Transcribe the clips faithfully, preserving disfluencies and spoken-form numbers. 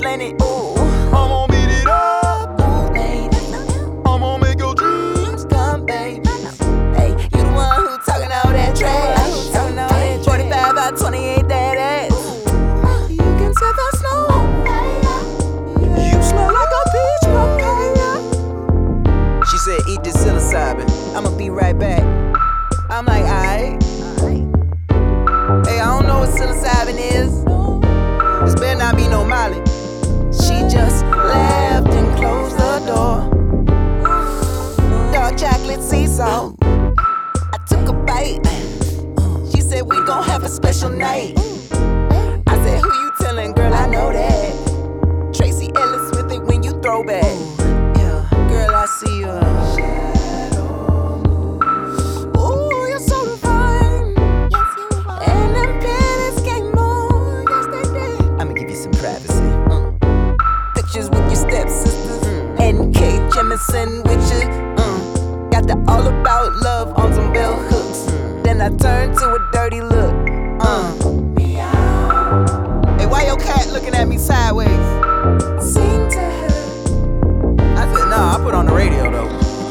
slanted. Ooh, I'm gon' beat it up. Ooh, baby, I'm gon' make your dreams come, baby. Hey, you the one who talking all that trash. Talking all that forty-five by twenty-eight, that ass. You can set the snow on fire. You smell like a peach papaya. She said, eat this psilocybin. I'ma be right back. I'm like, alright. Hey, I don't know what psilocybin is. This better not be no Molly. She just laughed and closed the door. Dark chocolate sea salt. I took a bite. She said, we gon' have a special night. I said, who you telling, girl? I know that. Tracy Ellis with it when you throw back. Yeah, girl, I see you. Ooh, you're so divine. Yes, you are. And them panties came on. Yes, they did. I'ma give you some privacy. Mm. Pictures with your stepsisters. Mm. N K Jemisin with you. Mm. Got the all about love on some bell hooks. Mm. Then I turned to a dirty look. Uh. Hey, why your cat looking at me sideways? Sing to her. I said, nah, I put on the radio though.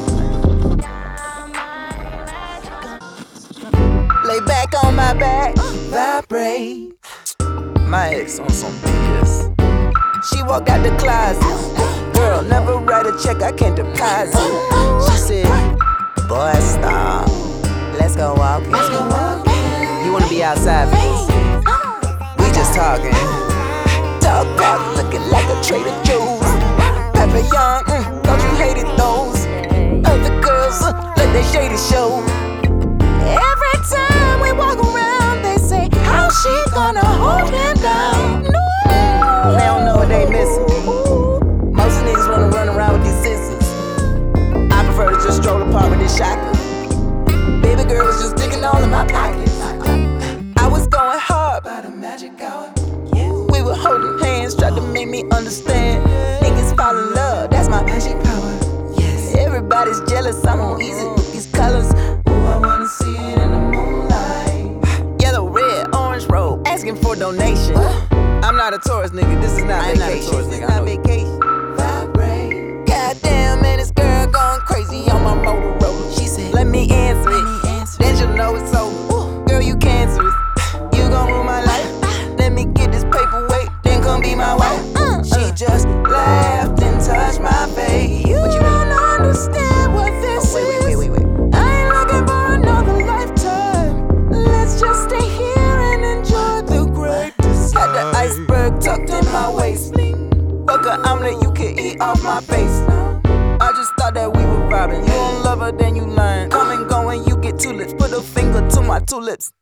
Lay back on my back, vibrate. My ex on some B S. She walked out the closet. Girl, never write a check, I can't deposit. She said, boy, stop. Let's go walking. Let's go walking. You wanna be outside, please? We just talking. Talk talk, looking like a Trader Joe's. Papillon, mm, thought you hated those. Other girls, uh, let their shady show. Every time we walk around, they say, how she gonna hold him down? No, they don't know what they missing. Most niggas wanna run around with these sisters. I prefer to just stroll apart with this shotgun. Baby girl was just digging all in my pockets. I was going hard by the magic hour. We were holding hands, tried to make me understand. Niggas fall in love, that's my magic power. Yes. Everybody's jealous, I'm on easy with these colors. Ooh, I wanna see it in the moonlight. Yellow, red, orange robe, asking for donation. I'm not a tourist, nigga. This is not vacation. Not tourist, nigga. Not vacation. Vibrate. Goddamn, man, this girl going crazy on my Motorola. She said, let me answer it. Then she'll know it's over. Ooh, girl, you cancerous. You gon' rule my life. Let me get this paperweight, then come be my wife. Uh, she just laughed and touched my face. You but you don't understand what this oh, wait, is. Wait, wait, wait, wait. I ain't looking for another lifetime. Let's just stay here and enjoy the great design. Had the iceberg tucked in my waist. Fuck an omelet you can eat off my face. I just thought that we were vibing. You don't love her, then you learn. Come and go and you get tulips. Put a finger to my tulips.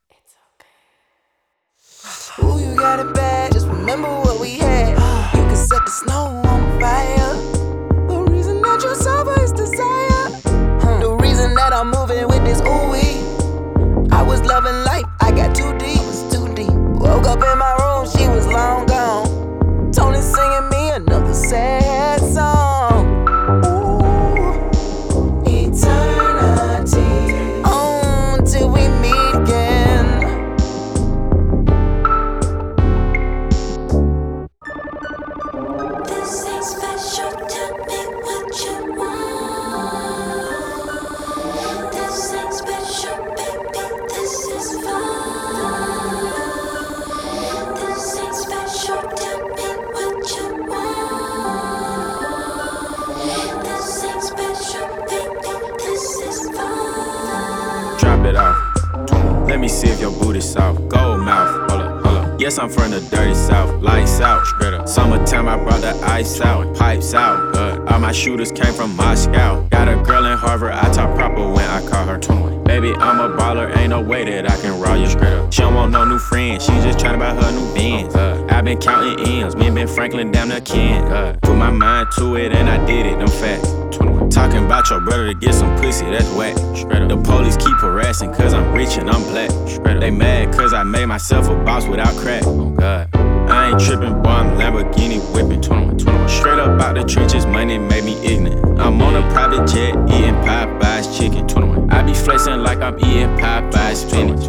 Ooh, you got it bad, just remember what we had. You can set the snow on fire. The reason that you suffer is desire. The reason that I'm moving with this ooh-wee. I was loving life, I got too deep, was too deep. Woke up in my room, she was long gone. Tony singing me another sad song. Ooh, eternity. On till we meet again. This ain't special, tell me what you want. This ain't special, baby, this is fun. This ain't special, tell me what you want. This ain't special, baby, this is fun. Drop it off. Let me see if your booty's soft. Gold mouth. Hold up, hold up. Yes, I'm from the dirty south. Lights out. Straight up. Summertime, I brought the ice out. Pipes out. Good. All my shooters came from Moscow. Got a girl in Harvard. I talk proper when I call her twenty-one. Baby, I'm a baller. Ain't no way that I can raw you straight up. She don't want no new friends. She just tryna buy her new Benz. Uh, I been counting M's. Me and Ben Franklin down the can. Uh, put my mind to it and I did it. Them facts. twenty-one. Talking about your brother to get some pussy, that's whack. Straight up. The police keep harassing cause I'm rich and I'm black. Straight up. They mad cause I made myself a boss without crack. Oh God. I ain't tripping, boy, I'm Lamborghini whipping. twenty-one, twenty-one. Straight up out the trenches, money made me ignorant. I'm on a private jet, eating Popeye's chicken. twenty-one. I be flexing like I'm eating Popeye's spinach.